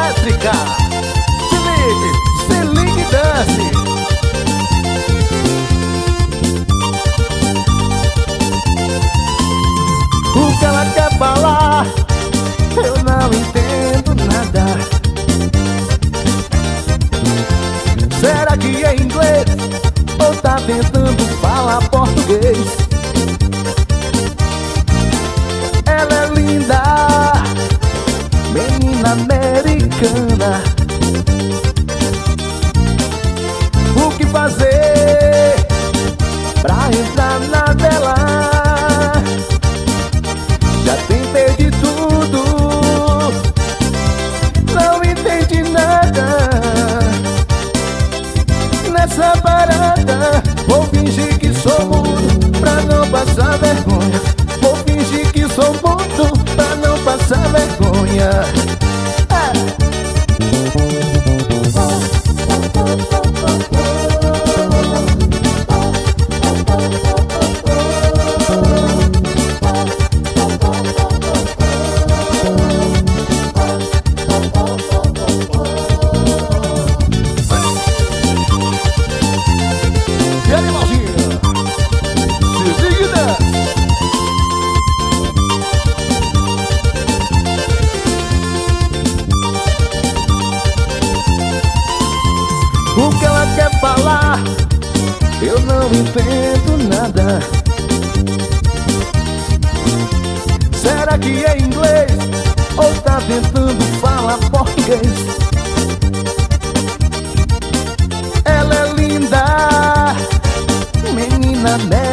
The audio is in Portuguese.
elétrica. Se ligue e dance. O que ela quer falar, eu não entendo nada. Será que é inglês ou tá tentando falar português? Ela é linda, menina americana. O que fazer pra entrar na dela? Já tentei de tudo, não entendi nada. Nessa parada vou fingir que sou mudo pra não passar vergonha. Vou fingir que sou mudo pra não passar vergonha. E animalzinho, se liga e dance. O que ela quer falar, eu não entendo nada. Será que é inglês ou tá tentando falar português? Ela é linda, menina